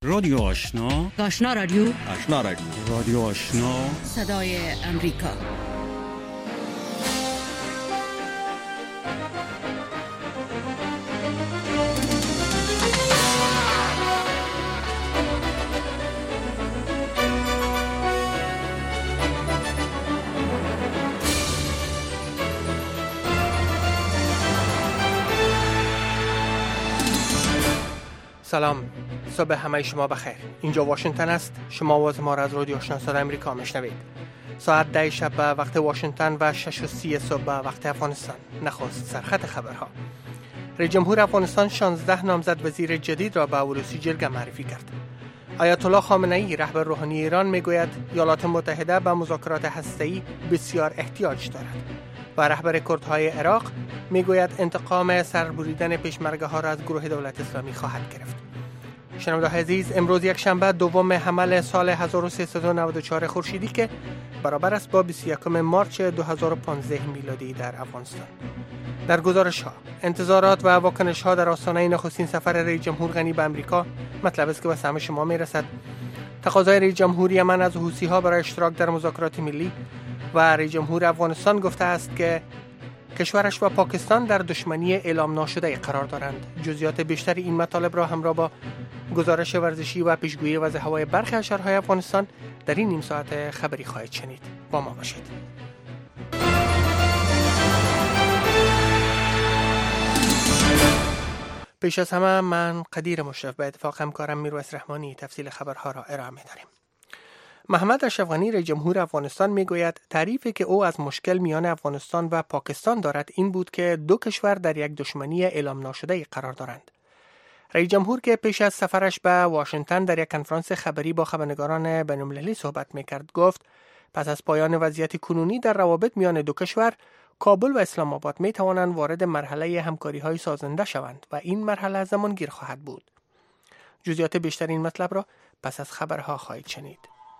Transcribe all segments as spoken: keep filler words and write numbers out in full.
رادیو آشنا، آشنا رادیو، آشنا رادیو، رادیو آشنا، صدای امریکا. سلام، صبح همه شما بخیر. اینجا واشنگتن است. شما آواز ما را از رادیو آشنا صدای امریکا میشنوید. ساعت ده شب به وقت واشنگتن و شش و سی صبح به وقت افغانستان. نخست سرخط خبرها. رئیس جمهور افغانستان شانزده نامزد وزیر جدید را به اولوسی جرگه معرفی کرد. آیت الله خامنه ای رهبر روحانی ایران میگوید ایالات متحده به مذاکرات هسته‌ای بسیار احتیاج دارد. و رهبر کردهای عراق میگوید انتقام سربریدن پیشمرگه‌ها را از گروه دولت اسلامی خواهد گرفت. شنونده‌های عزیز، امروز یک شنبه دوم حمل سال هزار و سیصد و نود و چهار خورشیدی که برابر است با بیست و یکم مارچ دو هزار و پانزده میلادی در افغانستان. در گزارش‌ها، انتظارات و واکنش‌ها در آستانه نخستین سفر رئیس جمهور غنی به آمریکا مطلب است که به سمع شما میرسد. تقاضای رئیس جمهور یمن از حوثی‌ها برای اشتراک در مذاکرات ملی و رئیس جمهور افغانستان گفته است که کشورش و پاکستان در دشمنی اعلام ناشده قرار دارند. جزئیات بیشتر این مطالب را همراه با گزارش ورزشی و پیشگویی وضع هوای برخی شهرهای افغانستان در این نیم ساعت خبری خواهید شنید. با ما باشید. پیش از همه من قدیر مشرف به اتفاق همکارم میرویس رحمانی تفصیل خبرها را ارائه می‌دهیم. محمد اشرف غنی رئیس جمهور افغانستان میگوید تعریفی که او از مشکل میان افغانستان و پاکستان دارد این بود که دو کشور در یک دشمنی اعلام ناشده قرار دارند. رئیس جمهور که پیش از سفرش به واشنگتن در یک کنفرانس خبری با خبرنگاران بین‌المللی صحبت میکرد گفت پس از پایان وضعیت کنونی در روابط میان دو کشور، کابل و اسلام آباد می توانند وارد مرحله همکاری‌های سازنده شوند و این مرحله زمانگیر خواهد بود. جزئیات بیشتر این مطلب را پس از خبرها خواهید شنید.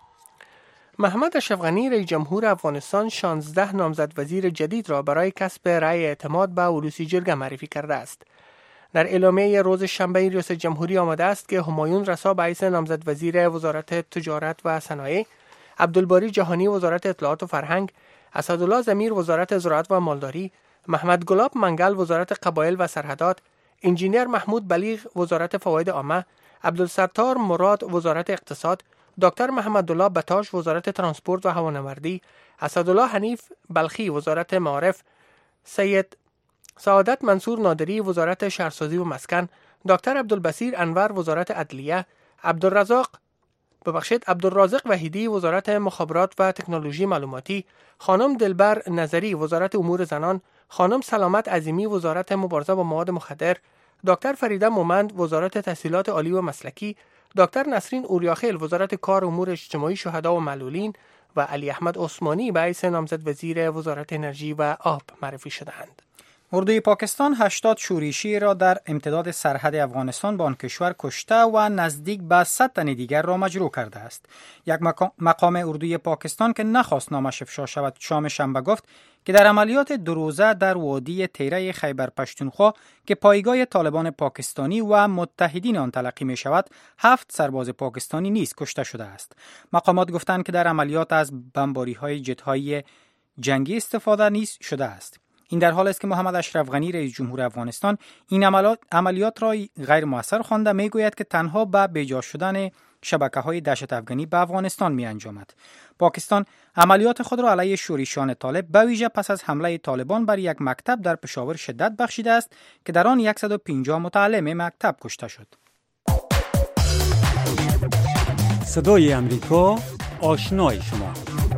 محمد اشرف غنی رئیس جمهور افغانستان شانزده نامزد وزیر جدید را برای کسب رأی اعتماد به اولوسی جرگه معرفی کرده است. در اعلامیه روز شنبه ریاست جمهوری آمده است که همایون رسا به حیث نامزد وزیر وزارت تجارت و صنایع، عبدالباری جهانی وزارت اطلاعات و فرهنگ، اسدالله ضمیر وزارت زراعت و مالداری، محمد گلاب منگل وزارت قبایل و سرحدات، انجینیر محمود بلیغ وزارت فواید عامه، عبدالستار مراد وزارت اقتصاد، دکتر محمد الله بتاش وزارت ترانسپورت و هوانوردی، اسدالله حنیف بلخی وزارت معارف، سید سعادت منصور نادری وزارت شهرسازی و مسکن، دکتر عبدالبصیر انور وزارت عدلیه، عبدالرزاق ببخشید عبدالرازق وحیدی وزارت مخابرات و تکنولوژی معلوماتی، خانم دلبر نظری وزارت امور زنان، خانم سلامت عظیمی وزارت مبارزه با مواد مخدر، دکتر فریده مومند وزارت تحصیلات عالی و مسلکی، دکتر نسرین اوریاخیل وزارت کار امور اجتماعی شهدا و معلولین و علی احمد عثمانی به حیث نامزد وزیر وزارت انرژی و آب معرفی شدند. اردوی پاکستان هشتاد شورشی را در امتداد سرحد افغانستان با آن کشور کشته و نزدیک به صد تن دیگر را مجروح کرده است. یک مقام اردوی پاکستان که نخواست نامش افشا شود شام شنبه گفت که در عملیات دو روزه در وادی تیره خیبر پشتونخوا که پایگاه طالبان پاکستانی و متحدین آن تلقی می شود، هفت سرباز پاکستانی نیز کشته شده است. مقامات گفتند که در عملیات از بمباری‌های جت‌های جنگی استفاده نیز شده است. این در حال است که محمد اشرف غنی رئیس جمهور افغانستان این عملیات, عملیات را غیر مؤثر خوانده میگوید که تنها به بیجا شدن شبکه‌های دهشت افغانی به افغانستان می انجامد. پاکستان عملیات خود را علیه شورشیان طالب به ویژه پس از حمله طالبان بر یک مکتب در پشاور شدت بخشیده است که در آن صد و پنجاه متعلم مکتب کشته شد. صدای امریکا، آشنای شما.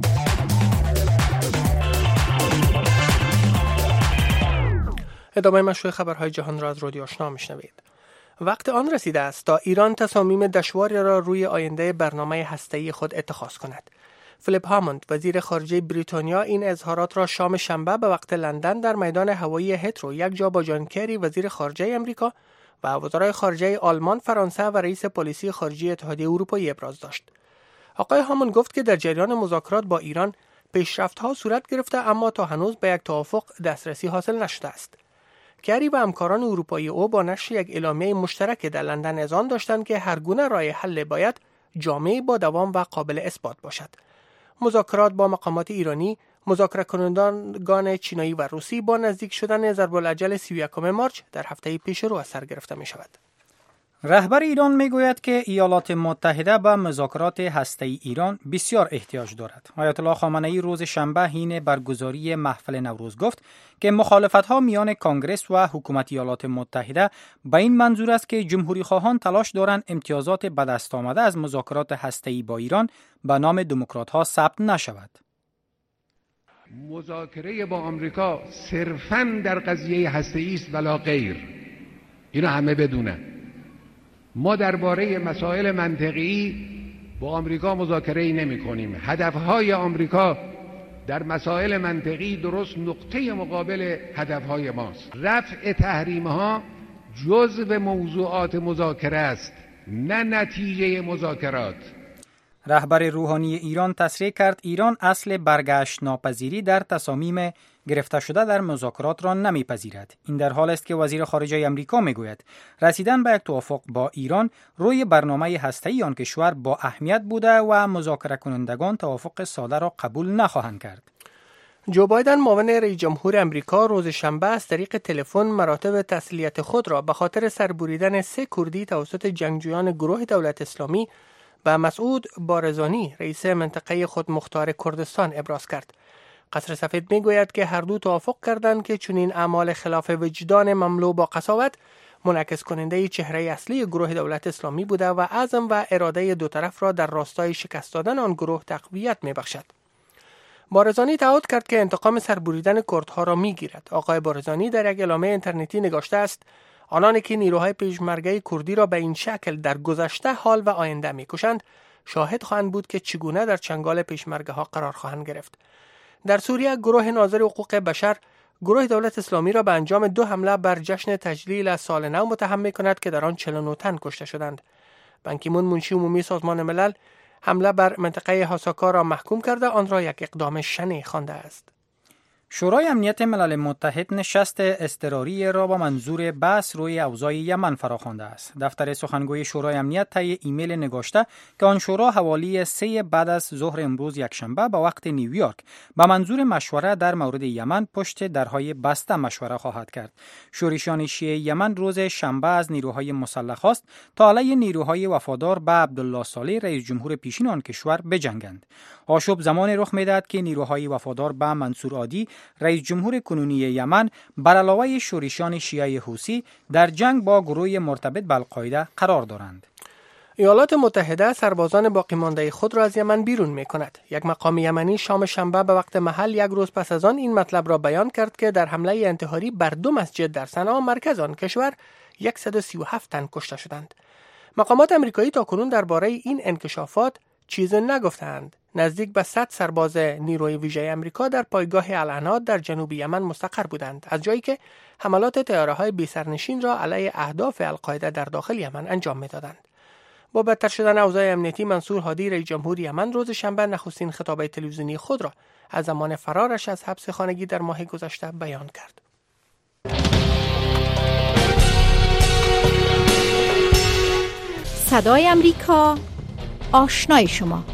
ادامه مشروع خبرهای جهان را از رادیو آشنا میشنوید. وقت آن رسیده است تا ایران تصامیم دشواری را روی آینده برنامه هسته‌ای خود اتخاذ کند. فیلیپ هاموند وزیر خارجه بریتانیا این اظهارات را شام شنبه به وقت لندن در میدان هوایی هیترو یک جا با جان کری وزیر خارجه امریکا و وزرای خارجه آلمان، فرانسه و رئیس پلیسی خارجی اتحادیه اروپایی ابراز داشت. آقای هاموند گفت که در جریان مذاکرات با ایران پیشرفت‌ها صورت گرفته اما تا هنوز به یک توافق دسترسی حاصل نشده است. کری و همکاران اروپایی او با نشر یک اعلامیه مشترک در لندن اذعان داشتند که هر گونه راه حل باید جامع با دوام و قابل اثبات باشد. مذاکرات با مقامات ایرانی، مذاکره کنندگان چینایی و روسی با نزدیک شدن ضرب‌الاجل سی و یکم مارچ در هفته پیش رو از سر گرفته می شود. رهبر ایران می گوید که ایالات متحده به مذاکرات هسته‌ای ایران بسیار احتیاج دارد. آیت الله خامنه‌ای روز شنبه حین برگزاری محفل نوروز گفت که مخالفت‌ها میان کنگره و حکومت ایالات متحده به این منظور است که جمهوری خواهان تلاش دارند امتیازات به دست آمده از مذاکرات هسته‌ای با ایران به نام دموکرات‌ها ثبت نشود. مذاکره با آمریکا صرفاً در قضیه هسته‌ای است ولا غیر. اینو همه بدونن. ما درباره مسائل منطقی با آمریکا مذاکره نمی کنیم. هدفهای آمریکا در مسائل منطقی درست نقطه مقابل هدفهای ماست. رفع تحریم‌ها جزء موضوعات مذاکره است، نه نتیجه مذاکرات. رهبر روحانی ایران تصریح کرد ایران اصل برگشت ناپذیری در تصامیم گرفته شده در مذاکرات را نمیپذیرد. این در حال است که وزیر خارجه آمریکا میگوید رسیدن به یک توافق با ایران روی برنامه هسته‌ای آن کشور با اهمیت بوده و مذاکره کنندگان توافق ساده را قبول نخواهند کرد. جو بایدن معاون رئیس جمهور آمریکا روز شنبه از طریق تلفن مراتب تسلیت خود را به خاطر سربریدن سه کردی توسط جنگجویان گروه دولت اسلامی و مسعود بارزانی رئیس منطقه خودمختار کردستان ابراز کرد. قصر سفید میگوید که هر دو توافق کردند که چنین اعمال خلاف وجدان مملو با قساوت منعکس کننده چهره اصلی گروه دولت اسلامی بوده و عزم و اراده دو طرف را در راستای شکست دادن آن گروه تقویت میبخشد. بارزانی تعهد کرد که انتقام سربریدن کردها را میگیرد. آقای بارزانی در یک اعلامیه اینترنتی نگاشته است آنانی که نیروهای پیشمرگه کردی را به این شکل در گذشته، حال و آینده میکشند شاهد خواهند بود که چگونه در چنگال پیشمرگه ها قرار خواهند گرفت. در سوریه گروه ناظر حقوق بشر گروه دولت اسلامی را به انجام دو حمله بر جشن تجلیل سال نو متهم می‌کند که در آن چهل و نه تن کشته شدند. بان کی مون منشی عمومی سازمان ملل حمله بر منطقه هاساکا را محکوم کرده آن را یک اقدام شنیع خوانده است. شورای امنیت ملل متحد نشست اضطراری را با منظور بحث روی اوضاع یمن فراخوانده است. دفتر سخنگوی شورای امنیت طی ایمیل نگاشته که آن شورا حوالی سه بعد از ظهر امروز یکشنبه به وقت نیویورک با منظور مشوره در مورد یمن پشت درهای بسته مشوره خواهد کرد. شورشیان شیعه یمن روز شنبه از نیروهای مسلح خواست تا علیه نیروهای وفادار به عبدالله صالح رئیس جمهور پیشین آن کشور بجنگند. آشوب زمانی رخ می‌دهد که نیروهای وفادار به منصور هادی رئیس جمهور کنونی یمن بر علاوه شورشیان شیعه حوثی در جنگ با گروه مرتبط به القاعده قرار دارند. ایالات متحده سربازان باقی مانده خود را از یمن بیرون می‌کند. یک مقام یمنی شام شنبه به وقت محل یک روز پس از آن این مطلب را بیان کرد که در حمله انتحاری بر دو مسجد در صنعا مرکز آن کشور صد و سی و هفت تن کشته شدند. مقامات آمریکایی تاکنون درباره این انکشافات چیزی نگفتند. نزدیک به صد سرباز نیروی ویژه آمریکا در پایگاه العناد در جنوب یمن مستقر بودند، از جایی که حملات طیاره‌های بی‌سرنشین را علیه اهداف القاعده در داخل یمن انجام می‌دادند. با بدتر شدن اوضاع امنیتی منصور هادی رئیس جمهور یمن روز شنبه نخستین خطاب تلویزیونی خود را از زمان فرارش از حبس خانگی در ماه گذشته بیان کرد. صدای امریکا، آشنای شما.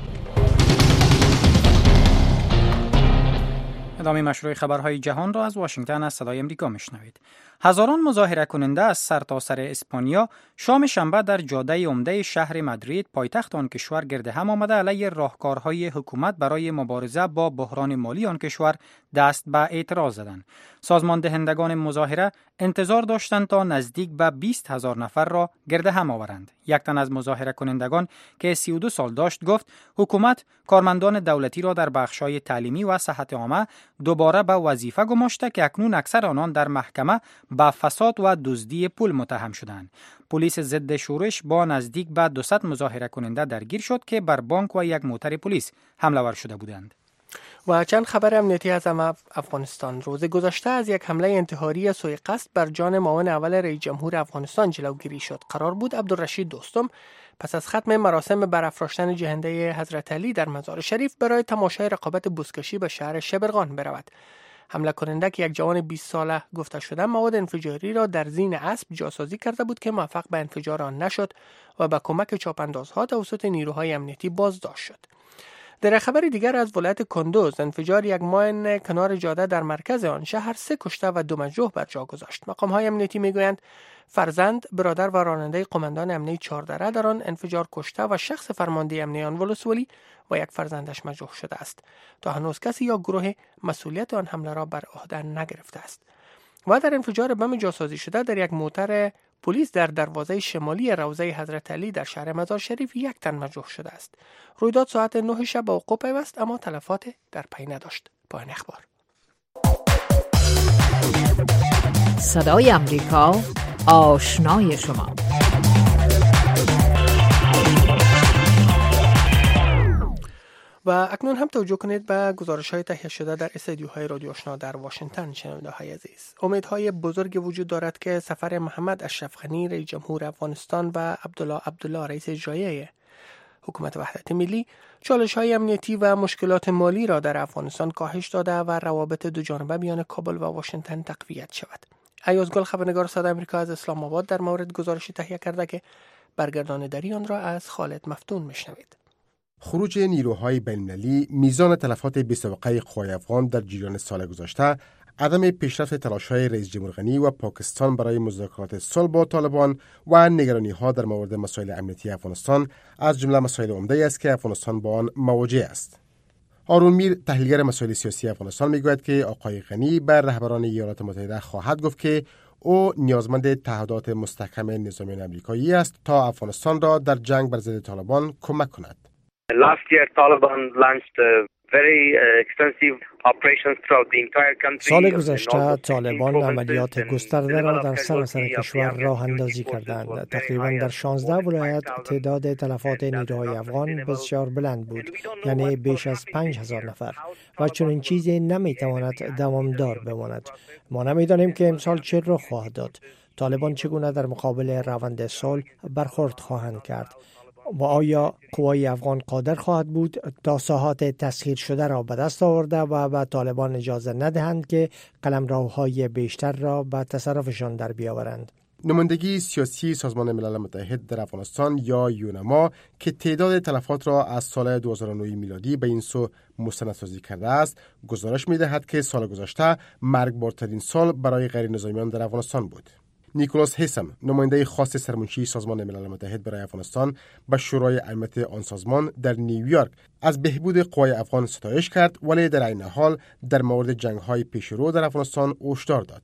ادامه مشروع خبرهای جهان را از واشنگتن از صدای امریکا میشنوید. هزاران مظاهره کننده از سرتاسر اسپانیا شام شنبه در جاده عمده شهر مادرید پایتخت آن کشور گرد هم آمده علیه راهکارهای حکومت برای مبارزه با بحران مالی آن کشور دست به اعتراض زدند. سازمان دهندگان مظاهره انتظار داشتند تا نزدیک به بیست هزار نفر را گرد هم آورند. یک تن از مظاهره کنندگان که سی و دو سال داشت گفت حکومت کارمندان دولتی را در بخش‌های تعلیمی و صحت عامه دوباره به وظیفه گماشته که اکنون اکثر آنان در محکمه با فساد و دزدی پول متهم شدند. پلیس ضد شورش با نزدیک به دویست مظاهره کننده درگیر شد که بر بانک و یک موتر پلیس حمله ور شده بودند. و چند خبر امنیتی از افغانستان. روز گذشته از یک حمله انتحاری سوء قصد بر جان معاون اول رئیس جمهور افغانستان جلوگیری شد. قرار بود عبدالرشید دوستم پس از ختم مراسم برافراشتن جهنده حضرت علی در مزار شریف برای تماشای رقابت بزکشی به شهر شبرغان برود. حمله کننده که یک جوان بیست ساله گفته شده مواد انفجاری را در زین اسب جاسازی کرده بود که موفق به انفجار آن نشد و با کمک چاپاندازها توسط نیروهای امنیتی بازداشت شد. در خبر دیگر از ولایت کندوز، انفجار یک ماین کنار جاده در مرکز آن شهر سه کشته و دو مجروح بر جا گذاشت. مقام‌های امنیتی میگویند فرزند، برادر و راننده قماندان امنیتی چهاردره در آن انفجار کشته و شخص فرمانده امنیتی آن ولسوالی و یک فرزندش مجروح شده است. تا هنوز کسی یا گروه مسئولیت آن حمله را بر عهده نگرفته است. و در انفجار بم جاسازی شده در یک موتر پلیس در دروازه شمالی روضه حضرت علی در شهر مزار شریف یک تن مجروح شده است. رویداد ساعت نه شب به وقوع پیوست اما تلفات در پی نداشت. پایان اخبار. صدای امریکا، آشنای شما. و اکنون هم توجه کنید به گزارش‌های تهیه شده در استودیوهای رادیو آشنا در واشنگتن. شنونده‌های عزیز، امیدهای بزرگ وجود دارد که سفر محمد اشرف غنی رئیس جمهور افغانستان و عبدالله عبدالله رئیس اجرایی حکومت وحدت ملی چالش‌های امنیتی و مشکلات مالی را در افغانستان کاهش داده و روابط دو جانبه میان کابل و واشنگتن تقویت شود. ایاز گل، خبرنگار صدای آمریکا از اسلام آباد، در مورد گزارشی تهیه کرده که برگردانداری آن را از خالد مفتون میشنوید. خروج نیروهای بین‌المللی، میزان تلفات بی‌سابقه قوای افغان در جریان سال گذشته، عدم پیشرفت تلاش‌های رئیس جمهور غنی و پاکستان برای مذاکرات صلح با طالبان و نگرانی‌ها در مورد مسائل امنیتی افغانستان از جمله مسائل عمده است که افغانستان با آن مواجه است. هارون میر، تحلیلگر مسائل سیاسی افغانستان، میگوید که آقای غنی بر رهبران ایالات متحده خواهد گفت که او نیازمند تعهدات مستحکم نظامیان آمریکایی است تا افغانستان را در جنگ بر ضد طالبان کمک کند. Last year, Taliban launched uh, very uh, extensive operations throughout the entire country. سال گذشته طالبان عملیات گسترده را در سراسر کشور راه اندازی کردند. تقریبا در شانزده ولایت تعداد تلفات نیروهای افغان بسیار بلند بود، یعنی بیش از پنج هزار نفر، و چنین چیزی نمیتواند دوامدار بماند. ما نمیدانیم که امسال چه رخ خواهد داد. طالبان چگونه در مقابل روند صلح برخورد خواهند کرد و آیا قوای افغان قادر خواهد بود تا ساحات تسخیر شده را به دست آورده و به طالبان اجازه ندهند که قلمروهای بیشتر را به تصرفشان در بیاورند؟ نمایندگی سیاسی سازمان ملل متحد در افغانستان یا یونما که تعداد تلفات را از سال دو هزار و نه میلادی به این سو مستندسازی کرده است، گزارش می‌دهد که سال گذشته مرگبارترین سال برای غیر نظامیان در افغانستان بود. نیکولاس هیسم، نماینده خاص سرمنشی سازمان ملل متحد برای افغانستان، به شورای امنیت آن سازمان در نیویورک از بهبود قوای افغان ستایش کرد، ولی در این حال در مورد جنگ‌های پیشرو در افغانستان هشدار داد.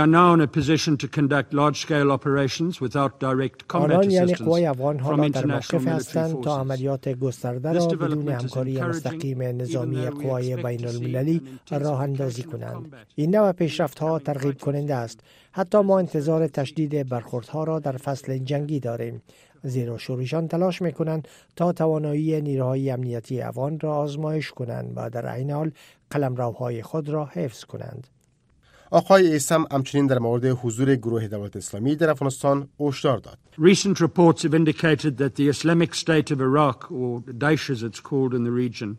آنان یعنی قوای افغان ها در موقف هستند تا عملیات گسترده را بدون همکاری مستقیم نظامی قوای بین المللی راه اندازی کنند. این نوع پیشرفت‌ها ترغیب کننده است. حتی ما انتظار تشدید برخوردها را در فصل جنگی داریم، زیرا شوریشان تلاش میکنند تا توانایی نیروهای امنیتی افغان را آزمایش کنند و در عین حال قلمروهای خود را حفظ کنند. آقای ایسم همچنین در مورد حضور گروه دولت اسلامی در افغانستان هشدار داد. Recent reports have indicated that the Islamic State of Iraq, or Daesh as it's called in the region,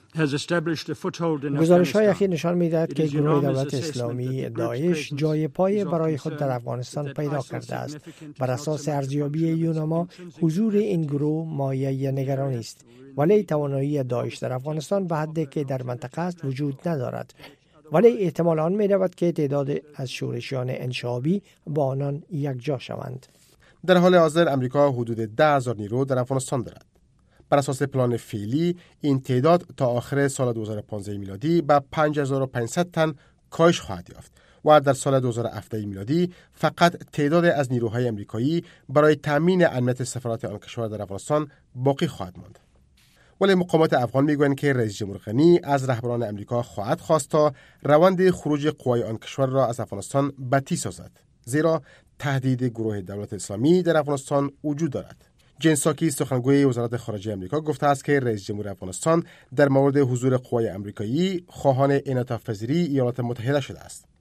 گزارش های اخیر نشان می‌دهد که گروه دولت اسلامی داعش جای پای برای خود در افغانستان پیدا کرده است. بر اساس ارزیابی یونما، حضور این گروه مایه نگرانی است، ولی توانایی داعش در افغانستان به حدی که در منطقه است وجود ندارد. ولی احتمال آن می‌رود که تعداد از شورشیان انشعابی با آنان یکجا شوند. در حال حاضر امریکا حدود ده هزار نیرو در افغانستان دارد. بر اساس پلان فعلی این تعداد تا آخر سال دو هزار و پانزده میلادی به پنج هزار و پانصد تن کاهش خواهد یافت و در سال دو هزار و هفده میلادی فقط تعداد از نیروهای آمریکایی برای تامین امنیت سفارت آن کشور در افغانستان باقی خواهد ماند. ولی مقامات افغان میگویند که رئیس جمهور غنی از رهبران آمریکا خواهد خواست تا روند خروج قوای آن کشور را از افغانستان بطیء سازد، زیرا تهدید گروه دولت اسلامی در افغانستان وجود دارد. جین ساکی، سخنگوی وزارت خارجه آمریکا، گفته است که رئیس جمهور افغانستان در مورد حضور قوای آمریکایی خواهان انعطاف‌پذیری ایالات متحده شده است.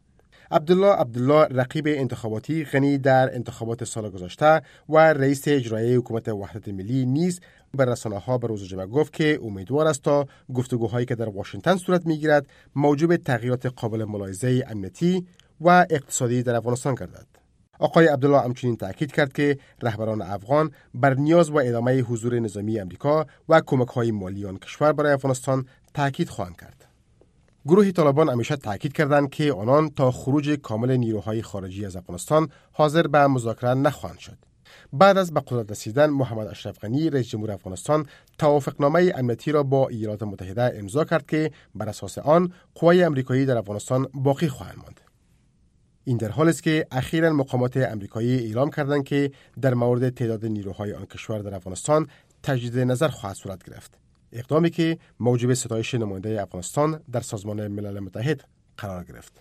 عبدالله عبدالله رقیب انتخاباتی غنی در انتخابات سال گذشته و رئیس اجرایی حکومت وحدت ملی نیز به رسانه‌ها به روز جمعه گفت که امیدوار است تا گفتگوهایی که در واشنگتن صورت می‌گیرد موجب تغییرات قابل ملاحظه امنیتی و اقتصادی در افغانستان گردد. آقای عبدالله همچنین تاکید کرد که رهبران افغان بر نیاز و ادامه حضور نظامی امریکا و کمک‌های مالی آن کشور برای افغانستان تاکید خواهند کرد. گروه طالبان همیشه تاکید کردند که آنان تا خروج کامل نیروهای خارجی از افغانستان حاضر به مذاکره نخواهند شد. بعد از به قدرت رسیدن محمد اشرف غنی رئیس جمهور افغانستان توافقنامه امنیتی را با ایالات متحده امضا کرد که بر اساس آن قوای آمریکایی در افغانستان باقی خواهند ماند. این در حالی است که اخیراً مقامات آمریکایی اعلام کردند که در مورد تعداد نیروهای آن کشور در افغانستان تجدید نظر خواهد صورت گرفت. اقدامی که موجب ستایش نماینده افغانستان در سازمان ملل متحد قرار گرفت.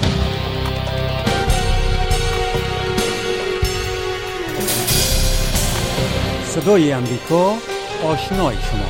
صدای امریکا، آشنای شما.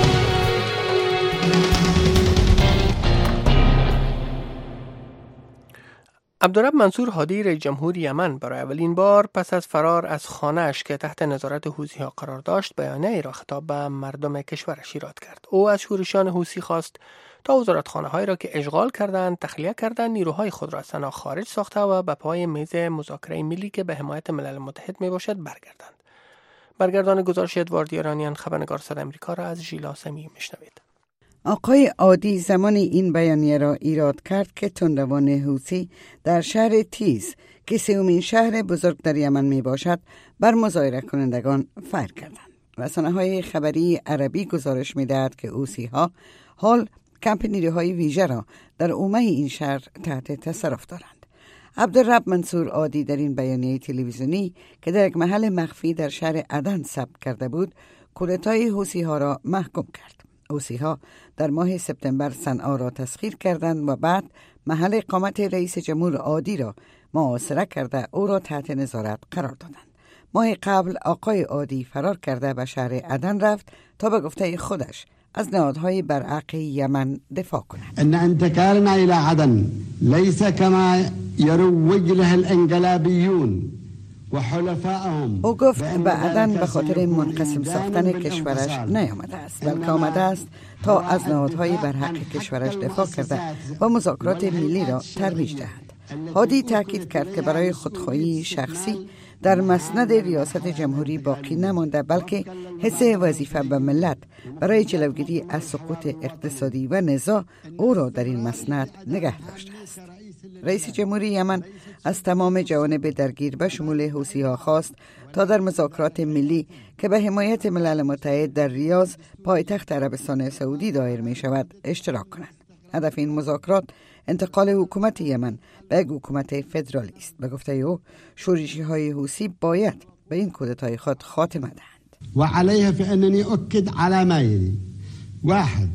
عبدالرب منصور هادی رئیس جمهور یمن برای اولین بار پس از فرار از خانه‌اش که تحت نظارت حوثی‌ها قرار داشت بیانیه‌ای را خطاب به مردم کشورش ایراد کرد. او از شورشیان حوثی خواست تا وزارتخانه‌هایی را که اشغال کردند، تخلیه کردند، نیروهای خود را از سنا خارج ساخته و به پای میز مذاکره ملی که به حمایت ملل متحد میباشد برگردند. برگردان گزارش ادوارد ایرانیان، خبرنگار صدای آمریکا را از ژیلا سمی میشنوید. آقای عادی زمانی این بیانیه را ایراد کرد که تندروان حوثی در شهر تیز که سومین شهر بزرگ در یمن می باشد بر مظاهره کنندگان فیر کردند. رسانه‌های خبری عربی گزارش می دهد که حوثی‌ها حال کمپ نیروهای ویژه را در اومه این شهر تحت تصرف دارند. عبدالرب منصور عادی در این بیانیه تلویزیونی که در یک محل مخفی در شهر عدن ثبت کرده بود، کودتای حوثی‌ها را محکوم کرد. حوثی‌ها در ماه سپتامبر صنعا را تسخیر کردند و بعد محل اقامت رئیس جمهور عادی را محاصره کرده او را تحت نظارت قرار دادند. ماه قبل آقای عادی فرار کرده به شهر عدن رفت تا به گفته خودش از نهادهای برحق یمن دفاع کند. ان انتقالنا الى عدن ليس كما يروج له الانقلابيون او گفت به عدن به خاطر منقسم ساختن کشورش نیامده است، بلکه آمده است تا از نهادهای برحق کشورش دفاع کرده و مذاکرات ملی را ترویج دهد. هادی تاکید کرد که برای خودخواهی شخصی در مسند ریاست جمهوری باقی نمانده، بلکه حس وظیفه به ملت برای جلوگیری از سقوط اقتصادی و نزاع او را در این مسند نگه داشته است. رئیس جمهوری یمن از تمام جوانب درگیر به شمول حوثی‌ها خواست تا در مذاکرات ملی که به حمایت ملل متحد در ریاض پایتخت عربستان سعودی دایر می شود اشتراک کنند. هدف این مذاکرات انتقال حکومت یمن به یک حکومت فدرالی است. به گفته او شورشی‌های حوثی باید به این کودتای خود خاتمه دهند. و علیه فاننی اؤکد علی ما یلی واحد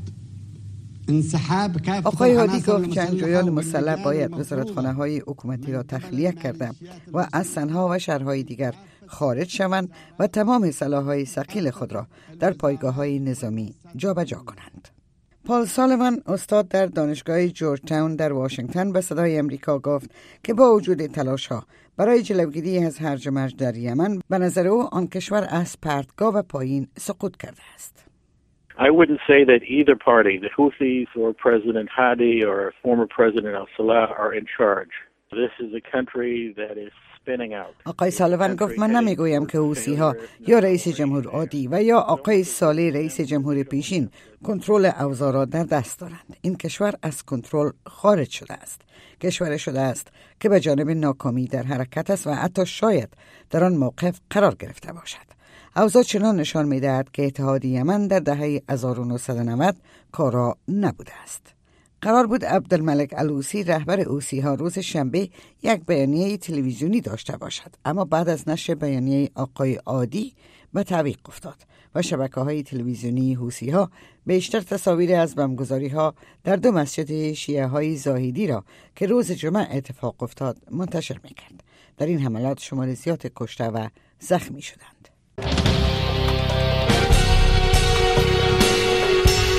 آقای هادی گفت جنگجویان مسلح باید وزارتخانه‌های حکومتی را تخلیه کرده و از سنها و شهرهای دیگر خارج شوند و تمام سلاح‌های ثقیل خود را در پایگاه‌های نظامی جابجا کنند. پال سالیوان استاد در دانشگاه جورج تاون در واشنگتن به صدای امریکا گفت که با وجود تلاش‌ها برای جلوگیری از هرج و مرج در یمن، به نظر او آن کشور از پرتگاه و پایین سقوط کرده است. I wouldn't say that either party, the Houthis or President Hadi or former President al-Salah, are in charge. This is a country that is spinning out. آقای سالیوان گفت من نمیگویم که حوثی‌ها یا رئیس جمهور عادی و یا آقای صالح رئیس جمهور پیشین کنترل اوضاع را در دست دارند. این کشور از کنترل خارج شده است. کشور شده است که به جانب ناکامی در حرکت است و حتی شاید در آن موقف قرار گرفته باشد. اوضاع چنان نشان می‌دهد که اتحاد یمن در دهه هزار و نهصد و نود کارا نبوده است. قرار بود عبدالملک الحوثی رهبر حوثی‌ها روز شنبه یک بیانیه تلویزیونی داشته باشد، اما بعد از نشر بیانیه آقای عادی به تعویق افتاد و شبکه‌های تلویزیونی حوثی‌ها بیشتر تصاویر از بمبگذاری‌ها در دو مسجد شیعه‌های زاهدی را که روز جمعه اتفاق افتاد منتشر می‌کرد. در این حملات شمار زیاد کشته و زخمی شدند.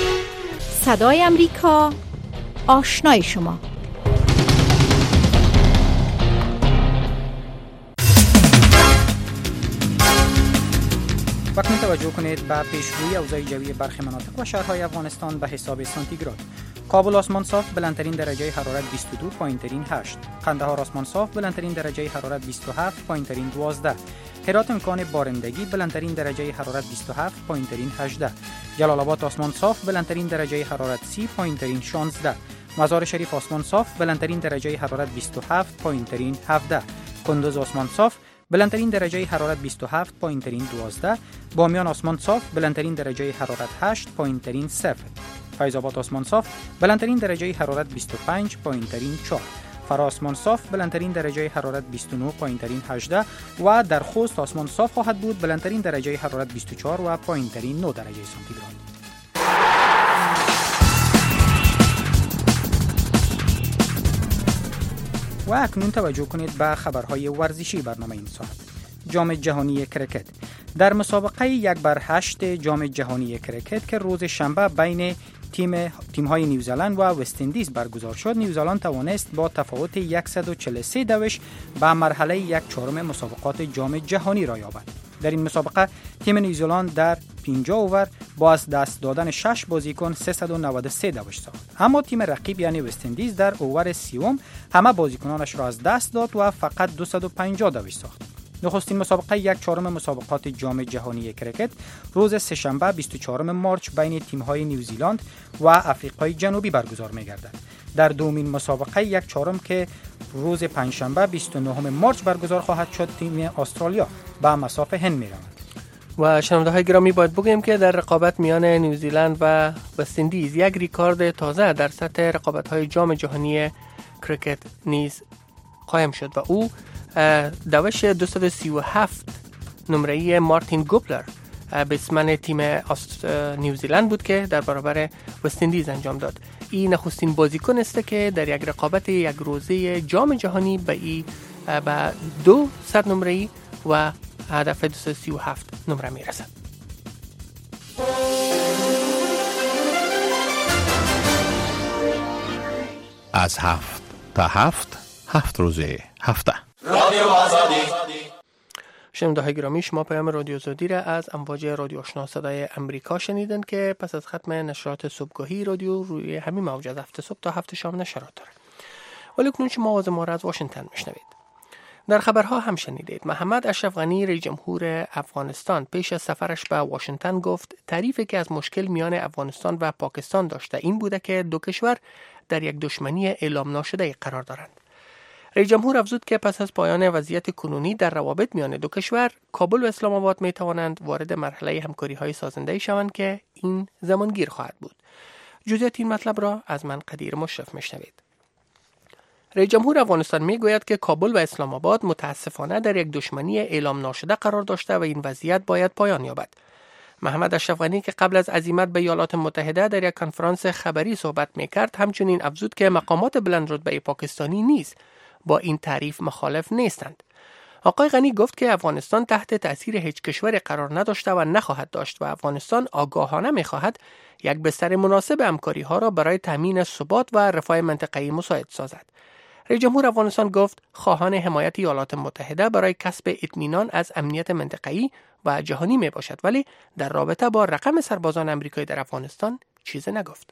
صدای امریکا، آشنای شما. وقتی توجه کنید به پیشگویی اوضاع جوی برخی مناطق و شهرهای افغانستان به حساب سانتیگراد. کابل آسمان صاف بلندترین درجه حرارت بیست و دو پایین ترین هشت، قندهار آسمان صاف بلندترین درجه حرارت بیست و هفت پایین ترین دوازده، هرات امکان بارندگی بلندترین درجه حرارت بیست و هفت پایین ترین هجده، جلال آباد آسمان صاف بلندترین درجه حرارت سی پایین ترین شانزده، مزار شریف آسمان صاف بلندترین درجه حرارت بیست و هفت پایین ترین هفده، کندوز آسمان صاف بلندترین درجه حرارت بیست و هفت پایین ترین دوازده، بامیان آسمان صاف بلندترین درجه حرارت هشت پایین ترین صفر، فیض آباد آسمان صاف بلندترین درجه حرارت بیست و پنج پایین ترین چهار، فرا آسمان صاف بلندترین درجه حرارت بیست و نه پایین ترین هجده و در خوست آسمان صاف خواهد بود بلندترین درجه حرارت بیست و چهار و پایین ترین نه درجه سانتیگراد. و اکنون توجه کنید به خبرهای ورزشی برنامه این ساعت. جام جهانی کرکت. در مسابقه یک بر هشت جام جهانی کرکت که روز شنبه بین تیم تیم‌های نیوزلند و وست اندیز برگزار شد، نیوزلند توانست با تفاوت صد و چهل و سه دوش به مرحله یک چهارم مسابقات جام جهانی را یابد. در این مسابقه تیم نیوزلند در پنجاه اوور با از دست دادن شش بازیکن سیصد و نود و سه دوش ساخت، اما تیم رقیب یعنی وست اندیز در اوور سیوم همه بازیکنانش را از دست داد و فقط دویست و پنجاه دوش ساخت. نخستین مسابقه یک چهارم مسابقات جام جهانی کرکت روز سه‌شنبه بیست و چهارم مارچ بین تیم‌های نیوزیلند و آفریقای جنوبی برگزار می‌گردد. در دومین مسابقه یک چهارم که روز پنجشنبه بیست و نهم مارچ برگزار خواهد شد، تیم استرالیا به مصاف هند می‌رود. و شنونده‌های گرامی باید بگویم که در رقابت میان نیوزیلند و وست اندیز یک ریکارد تازه در سطح رقابت‌های جام جهانی کرکت نیز قائم شد و او دوش دویست و سی و هفت نمره‌ای مارتین گوپلر بتسمن تیم نیوزیلند بود که در برابر وست اندیز انجام داد. این نخستین بازیکن است که در یک رقابت یک روزه جام جهانی به ای به دویست نمره‌ای و هدف دویست و سی و هفت نمره میرسد. از هفت تا هفت هفت روزه هفته. رادیو آزادی. شنونده‌های گرامی، شما پیام رادیو آزادی را از امواج رادیو آشنا صدای امریکا شنیدن که پس از ختم نشرات صبحگاهی رادیو روی همین موج از هفت صبح تا هفت شام نشرات داره. ولی کنون شما آواز ما را از واشنگتن میشنوید. در خبرها هم شنیدید محمد اشرف غنی رئیس جمهور افغانستان پیش از سفرش به واشنگتن گفت تعریفی که از مشکل میان افغانستان و پاکستان داشته این بوده که دو کشور در یک دشمنی اعلام ناشده قرار دارند. رئیس جمهور افزود که پس از پایان وضعیت کنونی در روابط میان دو کشور، کابل و اسلام آباد می توانند وارد مرحله همکاری‌های سازنده شوند که این زمانگیر خواهد بود. جزئیات این مطلب را از من قدیر مشرف میشنوید. رئیس جمهور افغانستان میگوید که کابل و اسلام آباد متاسفانه در یک دشمنی اعلام ناشده قرار داشته و این وضعیت باید پایان یابد. محمد اشرف غنی که قبل از عزیمت به ایالات متحده در یک کنفرانس خبری صحبت میکرد، همچنین افزود که مقامات بلند رتبه پاکستانی نیز با این تعریف مخالف نیستند. آقای غنی گفت که افغانستان تحت تأثیر هیچ کشوری قرار نداشته و نخواهد داشت و افغانستان آگاهانه میخواهد یک بستر مناسب همکاری ها را برای تامین ثبات و رفاه منطقه‌ای مساعد سازد. رئیس جمهور افغانستان گفت خواهان حمایت ایالات متحده برای کسب اطمینان از امنیت منطقه‌ای و جهانی می باشد، ولی در رابطه با رقم سربازان آمریکایی در افغانستان چیزی نگفت.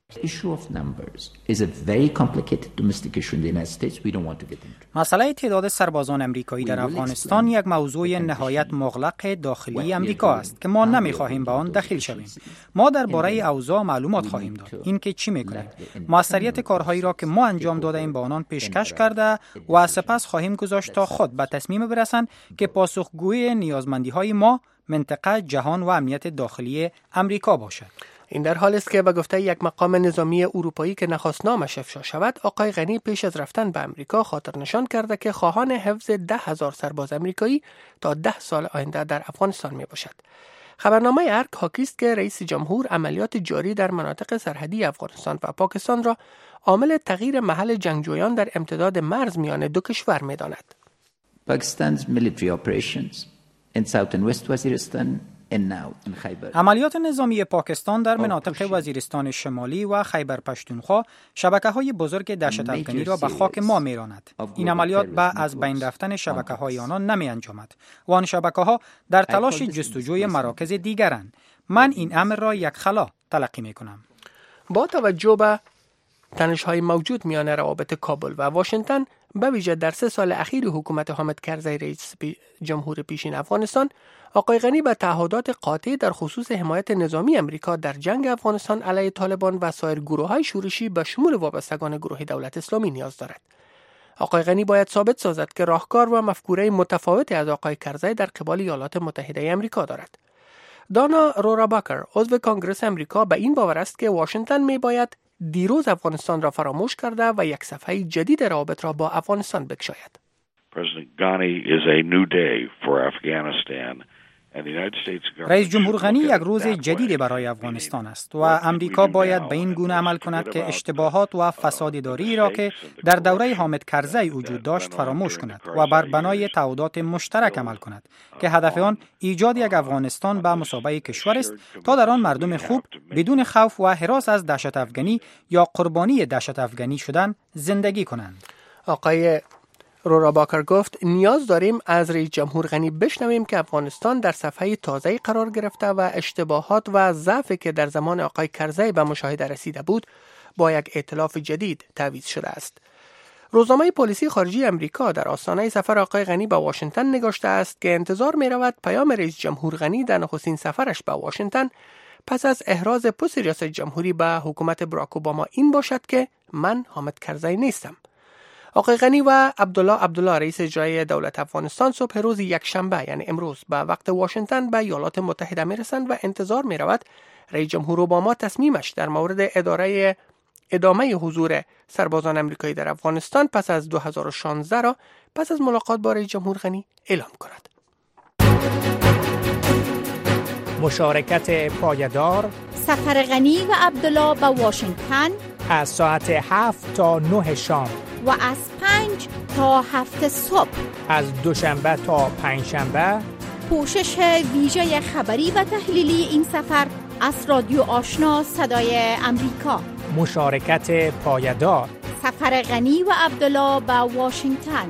مسئله تعداد سربازان امریکایی در افغانستان یک موضوع نهایت مغلق داخلی امریکا است که ما نمی‌خواهیم به آن دخیل شویم. ما درباره اوضاع معلومات خواهیم داد. این که چی می‌کنیم، موثریت کارهایی را که ما انجام داده‌ایم به آنان پیشکش کرده و سپس خواهیم گذاشت تا خود به تصمیم برسند که پاسخگوی نیازمندی‌های ما، منطقه، جهان و امنیت داخلی امریکا باشد. این در حالی است که به گفته یک مقام نظامی اروپایی که نخواست نامش افشا شود، آقای غنی پیش از رفتن به امریکا خاطر نشان کرده که خواهان حفظ ده هزار سرباز امریکایی تا ده سال آینده در افغانستان می باشد. خبرنامه ارک حاکی است که رئیس جمهور عملیات جاری در مناطق سرحدی افغانستان و پاکستان را عامل تغییر محل جنگجویان در امتداد مرز میان دو کشور می داند. Pakistan's military operations in South and West Waziristan عملیات نظامی پاکستان در مناطق وزیرستان شمالی و خیبر پشتونخوا شبکه‌های بزرگ دهشت افغانی را به خاک ما می‌راند. این عملیات به از بین رفتن شبکه‌های آنان نمی‌انجامد و آن شبکه‌ها در تلاش جستجوی مراکز دیگرند. من این امر را یک خلا تلقی می‌کنم. با توجه به تنش‌های موجود میان روابط کابل و واشنگتن، به ویژه در سه سال اخیر حکومت حامد کرزی رئیس جمهور پیشین افغانستان، آقای غنی به تعهدات قاطع در خصوص حمایت نظامی امریکا در جنگ افغانستان علیه طالبان و سایر گروه‌های شورشی به شمول وابستگان گروه دولت اسلامی نیاز دارد. آقای غنی باید ثابت سازد که راهکار و مفکوره متفاوتی از آقای کرزی در قبال ایالات متحده امریکا دارد. دانا روراباکر، عضو کانگرس امریکا، به این باور است که واشنگتن می‌باید دیروز افغانستان را فراموش کرده و یک صفحه جدید روابط را با افغانستان بگشاید. رئیس جمهور غنی یک روز جدید برای افغانستان است و امریکا باید به این گونه عمل کند که اشتباهات و فسادداری را که در دوره حامد کرزی وجود داشت فراموش کند و بر بنای تعهدات مشترک عمل کند که هدف آن ایجاد یک افغانستان به مثابه کشور است تا در آن مردم خوب بدون خوف و هراس از دهشت افغانی یا قربانی دهشت افغانی شدن زندگی کنند. آقای روراباکر گفت نیاز داریم از رئیس جمهور غنی بشنویم که افغانستان در صفحه تازه‌ای قرار گرفته و اشتباهات و ضعفی که در زمان آقای کرزی به مشاهده رسیده بود با یک ائتلاف جدید تعویض شده است. روزنامه پلیسی خارجی امریکا در آستانه سفر آقای غنی به واشنگتن نگاشته است که انتظار می رود پیام رئیس جمهور غنی در نخستین سفرش به واشنگتن پس از احراز پست ریاست جمهوری به حکومت براک اوباما این باشد که من حامد کرزی نیستم. آقای غنی و عبدالله عبدالله رئیس اجرایی دولت افغانستان صبح روز یکشنبه یعنی امروز به وقت واشنگتن به ایالات متحده میرسند و انتظار می رود رئیس جمهور اوباما تصمیمش در مورد اداره ادامه حضور سربازان امریکایی در افغانستان پس از دو هزار و شانزده را پس از ملاقات با رئیس جمهور غنی اعلام کند. مشارکت پایدار سفر غنی و عبدالله به واشنگتن از ساعت هفت تا نه شام و از پنج تا هفت صبح، از دوشنبه تا پنجشنبه. پوشش ویژه خبری و تحلیلی این سفر از رادیو آشنا صدای امریکا. مشارکت پایدار سفر غنی و عبدالله به واشنگتن.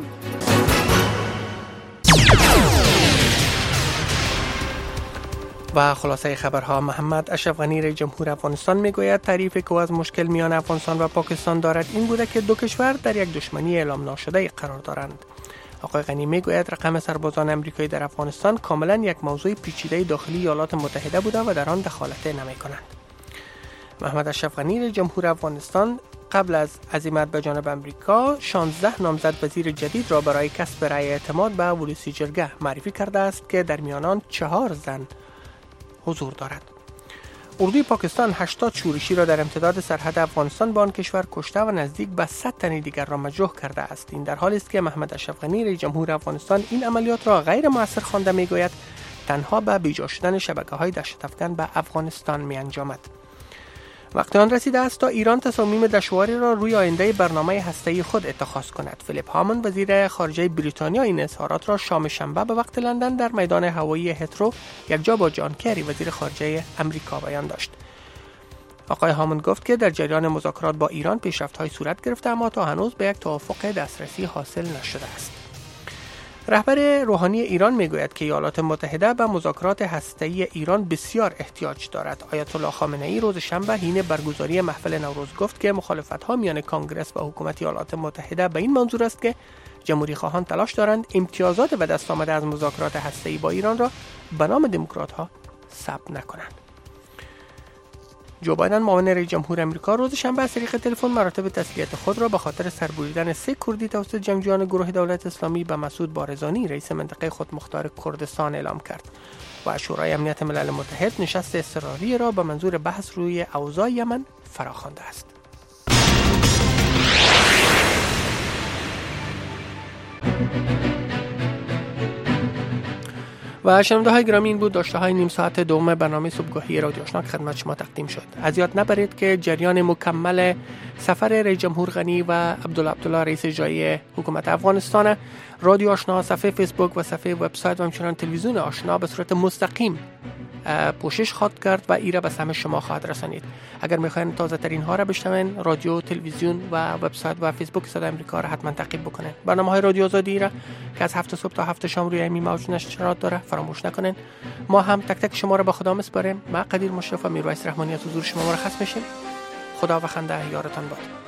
و خلاصه خبرها، محمد اشرف غنی رئیس جمهور افغانستان میگوید تعریفی که از مشکل میان افغانستان و پاکستان دارد این بوده که دو کشور در یک دشمنی اعلام ناشده قرار دارند. آقای غنی میگوید رقم سربازان امریکایی در افغانستان کاملا یک موضوع پیچیده داخلی ایالات متحده بوده و در آن دخالت نمی‌کنند. محمد اشرف غنی رئیس جمهور افغانستان قبل از عزیمت به جانب امریکا شانزده نامزد وزیر جدید را برای کسب رأی اعتماد به ولسی جرگه معرفی کرده است که در میان آن چهار زن حضور دارد. اردوی پاکستان هشتاد شورشی را در امتداد سرحد افغانستان با آن کشور کشته و نزدیک به صد تن دیگر را مجروح کرده است. این در حالی است که محمد اشرف غنی رئیس جمهور افغانستان این عملیات را غیر مؤثر خوانده میگوید تنها به بیجا شدن شبکه‌های دهشت افکن به افغانستان می‌انجامد. وقتی آن رسیده است تا ایران تصامیم دشواری را روی آینده برنامه هسته‌ای خود اتخاذ کند. فیلیپ هامند وزیر خارجه بریتانیا این اظهارات را شام شنبه به وقت لندن در میدان هوایی هترو یکجا با جان کری وزیر خارجه امریکا بیان داشت. آقای هامند گفت که در جریان مذاکرات با ایران پیشرفت‌های صورت گرفته اما تا هنوز به یک توافق دسترسی حاصل نشده است. رهبر روحانی ایران میگوید که ایالات متحده به مذاکرات هسته‌ای ایران بسیار احتیاج دارد. آیت الله خامنه‌ای روز شنبه حین برگزاری محفل نوروز گفت که مخالفت‌ها میان کانگرس و حکومت ایالات متحده به این منظور است که جمهوری خواهان تلاش دارند امتیازات به دست آمده از مذاکرات هسته‌ای با ایران را به نام دموکرات‌ها ثبت نکنند. جو بایدن معاون رئیس جمهور آمریکا روز شنبه از طریق تلفن مراتب تسلیت خود را به خاطر سربریدن سه کردی توسط جنگجویان گروه دولت اسلامی به مسعود بارزانی رئیس منطقه خودمختار کردستان اعلام کرد و شورای امنیت ملل متحد نشست اضطراری را به منظور بحث روی اوضاع یمن فراخوانده است. و شنونده های گرامی، این بود داشته های نیم ساعت دوم برنامه صبحگاهی رادیو آشنا که خدمت شما تقدیم شد. از یاد نبرید که جریان مکمل سفر رئیس جمهور غنی و عبدالله عبدالله رئیس اجرایی حکومت افغانستان، رادیو آشنا، صفحه فیسبوک و صفحه وبسایت و همچنین تلویزیون آشنا به صورت مستقیم پوشش خواهد کرد و ایره به سمع شما خواهد رسانید. اگر میخواین تازه ترین ها را بشنوین، رادیو، تلویزیون و وبسایت و فیسبوک صدای آمریکا را حتما تعقیب بکنین. برنامه‌های رادیو آزادی را که از هفت صبح تا هفت شام روی این موج نشرات داره فراموش نکنین. ما هم تک تک شما را به خدا میسپاریم. ما قدیر مشرف و میرویس رحمانی از حضور شما مرخص میشیم. خدا و خنده یارتان باد.